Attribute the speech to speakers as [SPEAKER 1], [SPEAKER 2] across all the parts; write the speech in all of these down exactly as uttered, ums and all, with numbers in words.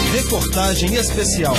[SPEAKER 1] Reportagem especial.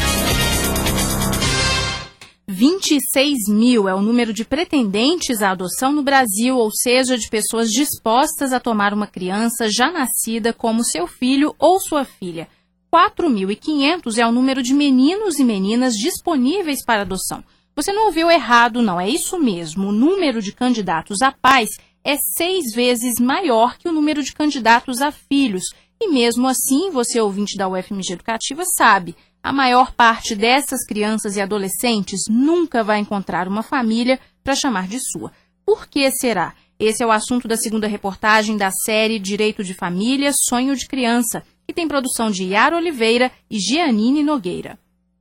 [SPEAKER 2] vinte e seis mil é o número de pretendentes à adoção no Brasil, ou seja, de pessoas dispostas a tomar uma criança já nascida como seu filho ou sua filha. quatro mil e quinhentos é o número de meninos e meninas disponíveis para adoção. Você não ouviu errado, não, é isso mesmo. O número de candidatos a pais é seis vezes maior que o número de candidatos a filhos. E mesmo assim, você, ouvinte da U F M G Educativa, sabe, a maior parte dessas crianças e adolescentes nunca vai encontrar uma família para chamar de sua. Por que será? Esse é o assunto da segunda reportagem da série Direito de Família, Sonho de Criança, que tem produção de Yara Oliveira e Gianine Nogueira.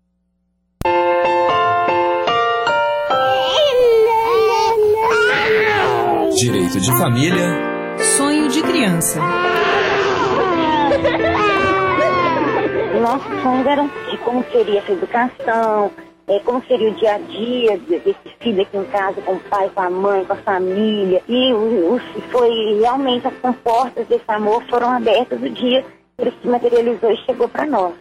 [SPEAKER 3] Direito de Família,
[SPEAKER 4] Sonho de Criança.
[SPEAKER 5] Nossos sonhos eram de como seria essa educação, é, como seria o dia a dia desse filho aqui em casa, com o pai, com a mãe, com a família. E o, o, foi realmente as portas desse amor foram abertas o dia que ele se materializou e chegou para nós.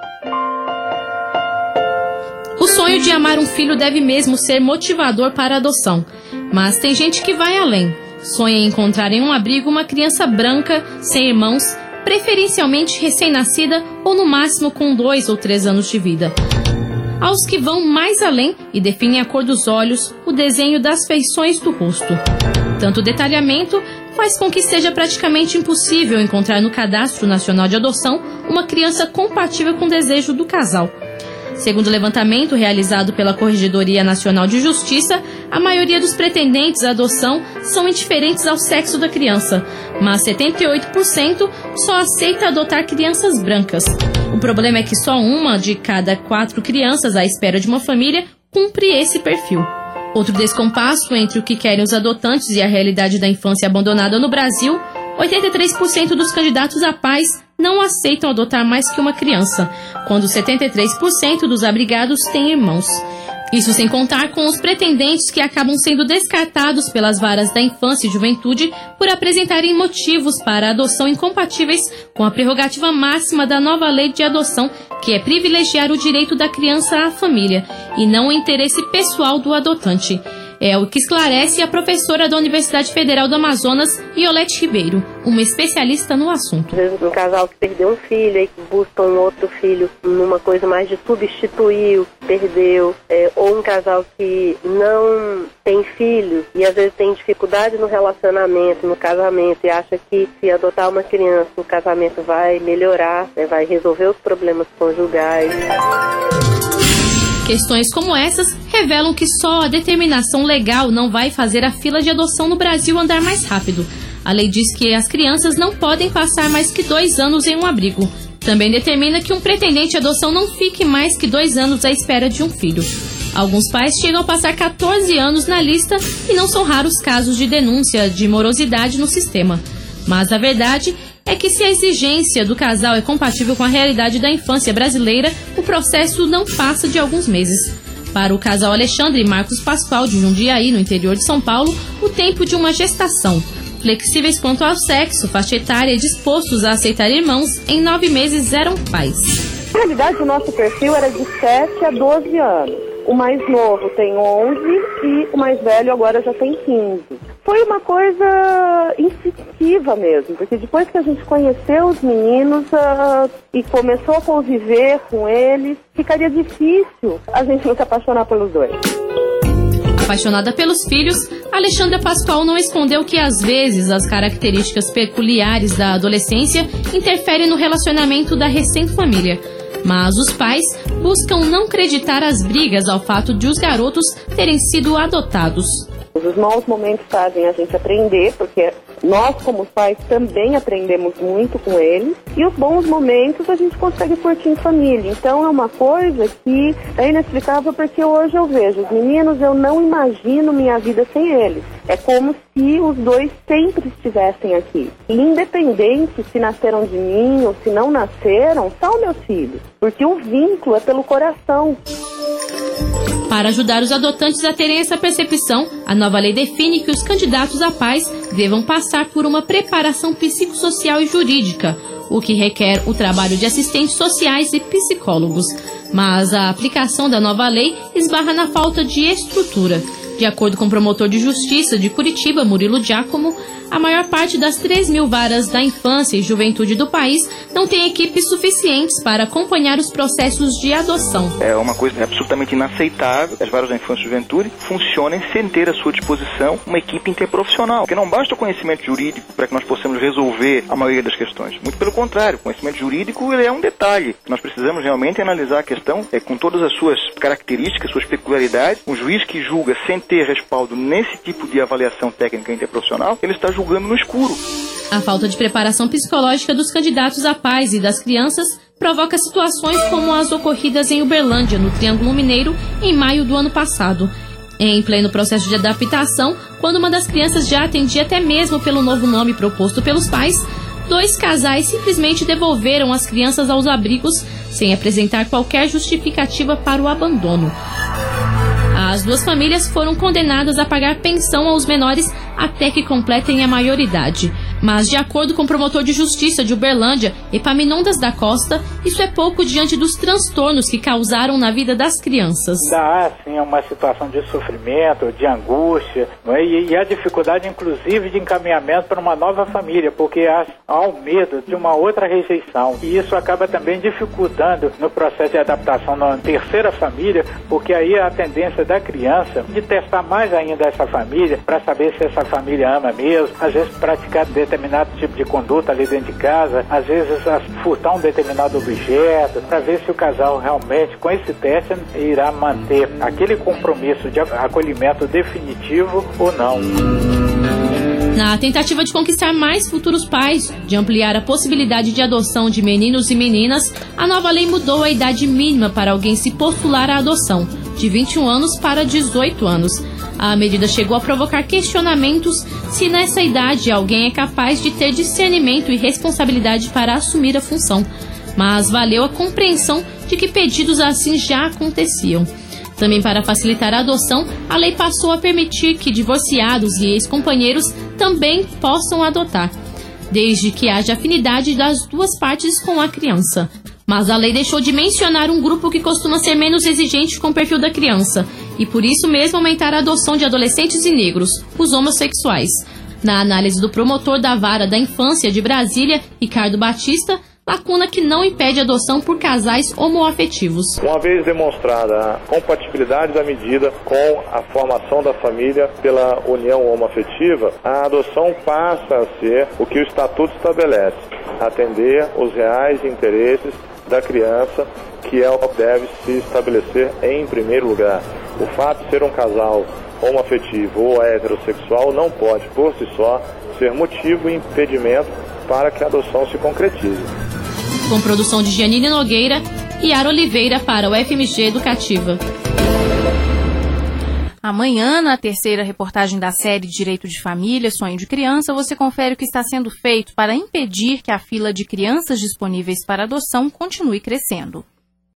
[SPEAKER 6] O sonho de amar um filho deve mesmo ser motivador para a adoção. Mas tem gente que vai além. Sonha em encontrar em um abrigo uma criança branca, sem irmãos, preferencialmente recém-nascida ou no máximo com dois ou três anos de vida. Aos que vão mais além e definem a cor dos olhos, o desenho das feições do rosto. Tanto detalhamento faz com que seja praticamente impossível encontrar no Cadastro Nacional de Adoção uma criança compatível com o desejo do casal. Segundo o levantamento realizado pela Corregedoria Nacional de Justiça, a maioria dos pretendentes à adoção são indiferentes ao sexo da criança, mas setenta e oito por cento só aceita adotar crianças brancas. O problema é que só uma de cada quatro crianças à espera de uma família cumpre esse perfil. Outro descompasso entre o que querem os adotantes e a realidade da infância abandonada no Brasil, oitenta e três por cento dos candidatos a pais não aceitam adotar mais que uma criança, quando setenta e três por cento dos abrigados têm irmãos. Isso sem contar com os pretendentes que acabam sendo descartados pelas varas da infância e juventude por apresentarem motivos para a adoção incompatíveis com a prerrogativa máxima da nova lei de adoção, que é privilegiar o direito da criança à família e não o interesse pessoal do adotante. É o que esclarece a professora da Universidade Federal do Amazonas, Iolete Ribeiro, uma especialista no assunto.
[SPEAKER 7] Às vezes um casal que perdeu um filho e que busca um outro filho numa coisa mais de substituir o que perdeu, é, ou um casal que não tem filho e às vezes tem dificuldade no relacionamento, no casamento, e acha que se adotar uma criança o casamento vai melhorar, né, vai resolver os problemas conjugais.
[SPEAKER 6] Questões como essas revelam que só a determinação legal não vai fazer a fila de adoção no Brasil andar mais rápido. A lei diz que as crianças não podem passar mais que dois anos em um abrigo. Também determina que um pretendente à adoção não fique mais que dois anos à espera de um filho. Alguns pais chegam a passar quatorze anos na lista e não são raros casos de denúncia de morosidade no sistema. Mas a verdade é que se a exigência do casal é compatível com a realidade da infância brasileira, o processo não passa de alguns meses. Para o casal Alexandre e Marcos Pascoal, de Jundiaí, no interior de São Paulo, o tempo de uma gestação. Flexíveis quanto ao sexo, faixa etária e dispostos a aceitar irmãos, em nove meses eram pais.
[SPEAKER 7] Na realidade, o nosso perfil era de sete a doze anos. O mais novo tem onze e o mais velho agora já tem quinze. Foi uma coisa instintiva mesmo, porque depois que a gente conheceu os meninos uh, e começou a conviver com eles, ficaria difícil a gente não se apaixonar pelos dois.
[SPEAKER 6] Apaixonada pelos filhos, Alexandra Pascoal não escondeu que às vezes as características peculiares da adolescência interferem no relacionamento da recém-família. Mas os pais buscam não acreditar as brigas ao fato de os garotos terem sido adotados.
[SPEAKER 7] Os maus momentos fazem a gente aprender, porque nós como pais também aprendemos muito com eles. E os bons momentos a gente consegue curtir em família. Então é uma coisa que é inexplicável, porque hoje eu vejo os meninos, eu não imagino minha vida sem eles. É como se os dois sempre estivessem aqui. E independente se nasceram de mim ou se não nasceram, são meus filhos. Porque o vínculo é pelo coração.
[SPEAKER 6] Para ajudar os adotantes a terem essa percepção, a nova lei define que os candidatos a pais devam passar por uma preparação psicossocial e jurídica, o que requer o trabalho de assistentes sociais e psicólogos. Mas a aplicação da nova lei esbarra na falta de estrutura. De acordo com o promotor de justiça de Curitiba, Murilo Giacomo, a maior parte das três mil varas da infância e juventude do país não tem equipes suficientes para acompanhar os processos de adoção.
[SPEAKER 8] É uma coisa absolutamente inaceitável que as varas da infância e juventude funcionem sem ter à sua disposição uma equipe interprofissional, porque não basta o conhecimento jurídico para que nós possamos resolver a maioria das questões. Muito pelo contrário, o conhecimento jurídico ele é um detalhe. Nós precisamos realmente analisar a questão é, com todas as suas características, suas peculiaridades. Um juiz que julga sem ter respaldo nesse tipo de avaliação técnica interprofissional, ele está julgando no escuro.
[SPEAKER 6] A falta de preparação psicológica dos candidatos a pais e das crianças provoca situações como as ocorridas em Uberlândia, no Triângulo Mineiro, em maio do ano passado. Em pleno processo de adaptação, quando uma das crianças já atendia até mesmo pelo novo nome proposto pelos pais, dois casais simplesmente devolveram as crianças aos abrigos sem apresentar qualquer justificativa para o abandono. As duas famílias foram condenadas a pagar pensão aos menores até que completem a maioridade. Mas, de acordo com o promotor de justiça de Uberlândia, Epaminondas da Costa, isso é pouco diante dos transtornos que causaram na vida das crianças.
[SPEAKER 9] Há, sim, uma situação de sofrimento, de angústia, não é? e, e a dificuldade, inclusive, de encaminhamento para uma nova família, porque há, há o medo de uma outra rejeição. E isso acaba também dificultando no processo de adaptação na terceira família, porque aí a tendência da criança de testar mais ainda essa família, para saber se essa família ama mesmo, às vezes praticar determinado tipo de conduta ali dentro de casa, às vezes furtar um determinado objeto, para ver se o casal realmente, com esse teste, irá manter aquele compromisso de acolhimento definitivo ou não.
[SPEAKER 6] Na tentativa de conquistar mais futuros pais, de ampliar a possibilidade de adoção de meninos e meninas, a nova lei mudou a idade mínima para alguém se postular à adoção, de vinte e um anos para dezoito anos. A medida chegou a provocar questionamentos se nessa idade alguém é capaz de ter discernimento e responsabilidade para assumir a função, mas valeu a compreensão de que pedidos assim já aconteciam. Também para facilitar a adoção, a lei passou a permitir que divorciados e ex-companheiros também possam adotar, desde que haja afinidade das duas partes com a criança. Mas a lei deixou de mencionar um grupo que costuma ser menos exigente com o perfil da criança, e por isso mesmo aumentar a adoção de adolescentes e negros, os homossexuais. Na análise do promotor da Vara da Infância de Brasília, Ricardo Batista, lacuna que não impede a adoção por casais homoafetivos.
[SPEAKER 10] Uma vez demonstrada a compatibilidade da medida com a formação da família pela união homoafetiva, a adoção passa a ser o que o Estatuto estabelece, atender os reais interesses da criança, que é o que deve se estabelecer em primeiro lugar. O fato de ser um casal homoafetivo ou heterossexual não pode, por si só, ser motivo e impedimento para que a adoção se concretize.
[SPEAKER 6] Com produção de Gianine Nogueira e Yara Oliveira para o F M G Educativa.
[SPEAKER 2] Amanhã, na terceira reportagem da série Direito de Família, Sonho de Criança, você confere o que está sendo feito para impedir que a fila de crianças disponíveis para adoção continue crescendo.